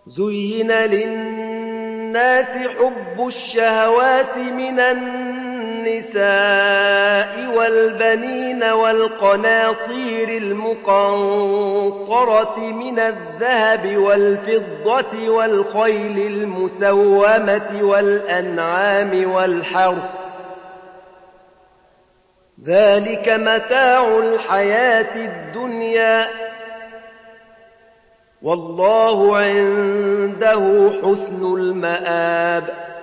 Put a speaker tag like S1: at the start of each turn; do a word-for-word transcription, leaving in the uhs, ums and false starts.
S1: زين للناس حب الشهوات من النساء والبنين والقناطير المقنطرة من الذهب والفضة والخيل المسومة والأنعام والحرث، ذلك متاع الحياة الدنيا، والله عنده حسن المآب.